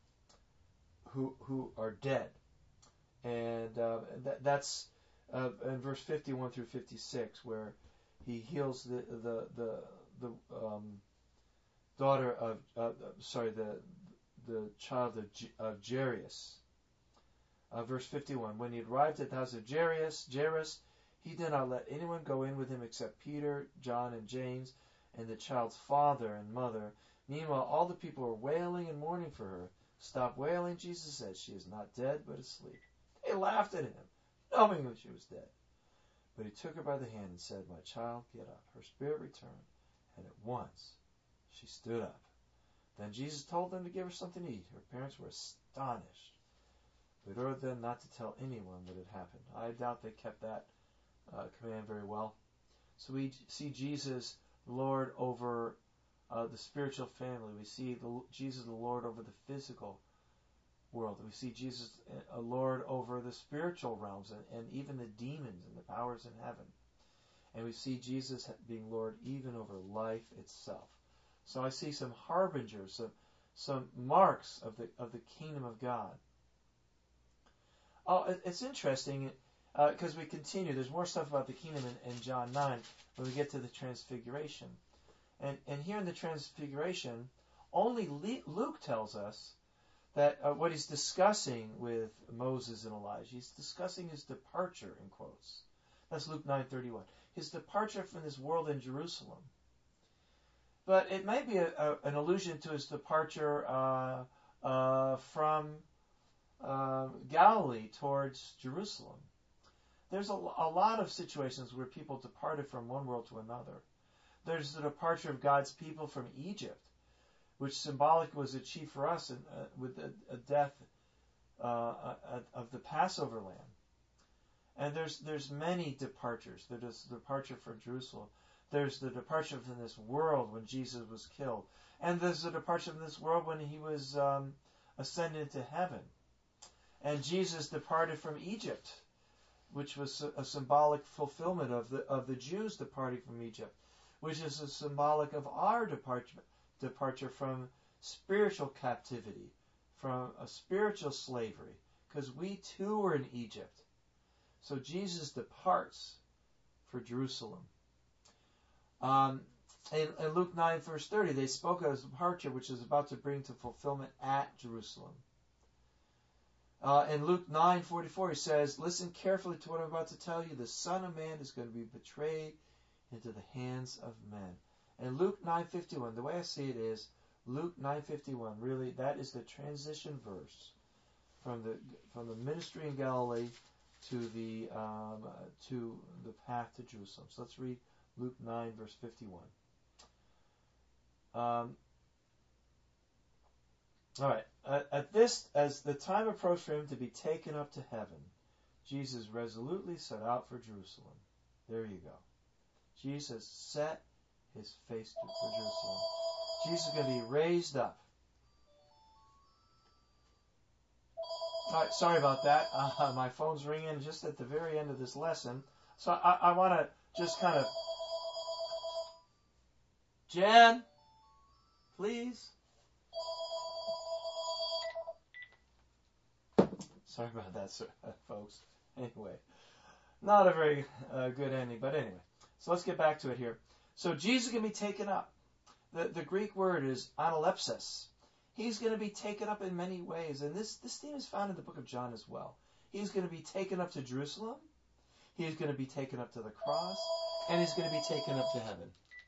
who who are dead, and uh, that, that's uh, in verse fifty-one through fifty-six, where he heals the the the the um, daughter of uh, sorry the the child of, G- of Jairus. Uh, verse fifty-one. When he arrived at the house of Jairus, Jairus, he did not let anyone go in with him except Peter, John, and James, and the child's father and mother. Meanwhile, all the people were wailing and mourning for her. "Stop wailing," Jesus said. "She is not dead, but asleep." They laughed at him, knowing that she was dead. But he took her by the hand and said, "My child, get up." Her spirit returned, and at once she stood up. Then Jesus told them to give her something to eat. Her parents were astonished, but ordered them not to tell anyone what had happened. I doubt they kept that uh, command very well. So we see Jesus, Lord over uh, the spiritual family. We see the, Jesus, the Lord over the physical world. We see Jesus, a Lord over the spiritual realms, and, and even the demons and the powers in heaven. And we see Jesus being Lord even over life itself. So I see some harbingers, some, some marks of the of the kingdom of God. Oh, it's interesting because uh, we continue. There's more stuff about the kingdom in, in John nine when we get to the transfiguration. And, and here in the transfiguration, only Luke tells us that uh, what he's discussing with Moses and Elijah, he's discussing his departure, in quotes. That's Luke nine thirty-one. His departure from this world in Jerusalem. But it may be a, a, an allusion to his departure uh, uh, from uh, Galilee towards Jerusalem. There's a, a lot of situations where people departed from one world to another. There's the departure of God's people from Egypt, which symbolic was achieved for us in, uh, with a, a death uh, of the Passover lamb. And there's there's many departures. There's the departure from Jerusalem. There's the departure from this world when Jesus was killed. And there's the departure from this world when he was um, ascended to heaven. And Jesus departed from Egypt, which was a, a symbolic fulfillment of the of the Jews departing from Egypt, which is a symbolic of our departure, departure from spiritual captivity, from a spiritual slavery, because we too were in Egypt. So Jesus departs for Jerusalem. Um, in, in Luke nine, verse thirty, they spoke of his departure, which is about to bring to fulfillment at Jerusalem. Uh, in Luke nine forty-four, he says, "Listen carefully to what I'm about to tell you. The Son of Man is going to be betrayed into the hands of men." And Luke nine fifty-one, the way I see it is, Luke nine fifty-one, really, that is the transition verse from the from the ministry in Galilee to the um, to the path to Jerusalem. So let's read Luke nine, verse fifty-one. Um, all right. At, at this, as the time approached for him to be taken up to heaven, Jesus resolutely set out for Jerusalem. There you go. Jesus set his face to for Jerusalem. Jesus is going to be raised up. All right, sorry about that. Uh, my phone's ringing just at the very end of this lesson. So I, I want to just kind of... Jen, please. Sorry about that, sir, folks. Anyway, not a very uh, good ending, but anyway. So let's get back to it here. So Jesus is going to be taken up. The, the Greek word is analepsis. He's going to be taken up in many ways, and this, this theme is found in the book of John as well. He's going to be taken up to Jerusalem. He's going to be taken up to the cross, and he's going to be taken up to heaven.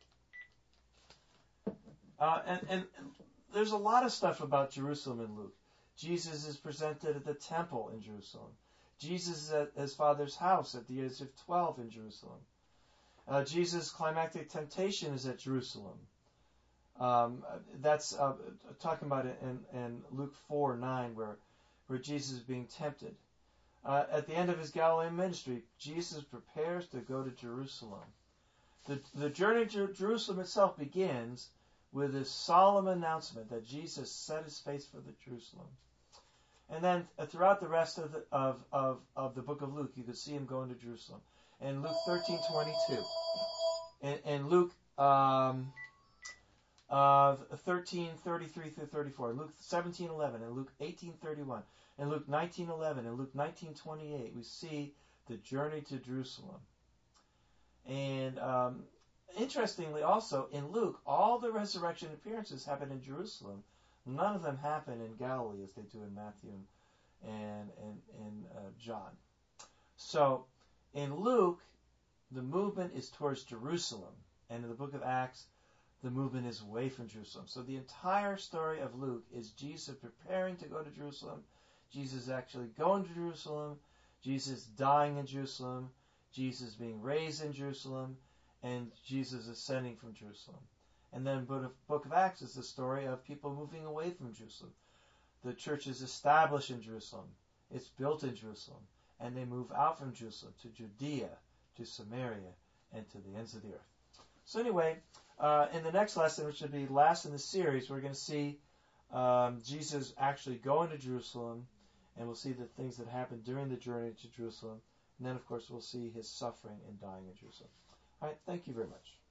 Uh, and, and there's a lot of stuff about Jerusalem in Luke. Jesus is presented at the temple in Jerusalem. Jesus is at his Father's house at the age of twelve in Jerusalem. Uh, Jesus' climactic temptation is at Jerusalem. Um, that's uh, talking about it in, in Luke four nine, where where Jesus is being tempted. Uh, at the end of his Galilean ministry, Jesus prepares to go to Jerusalem. The, the journey to Jerusalem itself begins with this solemn announcement that Jesus set his face for the Jerusalem. And then uh, throughout the rest of the, of, of, of the book of Luke, you can see him going to Jerusalem. In Luke thirteen twenty-two, in, in Luke um, uh, thirteen thirty-three through thirty-four, Luke seventeen eleven, and Luke eighteen thirty-one, and Luke nineteen eleven, and Luke nineteen twenty-eight, we see the journey to Jerusalem. And um, interestingly, also in Luke, all the resurrection appearances happen in Jerusalem. None of them happen in Galilee as they do in Matthew and and, and uh, John. So in Luke, the movement is towards Jerusalem, and in the book of Acts, the movement is away from Jerusalem. So the entire story of Luke is Jesus preparing to go to Jerusalem, Jesus actually going to Jerusalem, Jesus dying in Jerusalem, Jesus being raised in Jerusalem, and Jesus ascending from Jerusalem. And then the book of Acts is the story of people moving away from Jerusalem. The church is established in Jerusalem. It's built in Jerusalem. And they move out from Jerusalem to Judea, to Samaria, and to the ends of the earth. So anyway, uh, in the next lesson, which will be last in the series, we're going to see um, Jesus actually going to Jerusalem, and we'll see the things that happened during the journey to Jerusalem. And then, of course, we'll see his suffering and dying in Jerusalem. All right, thank you very much.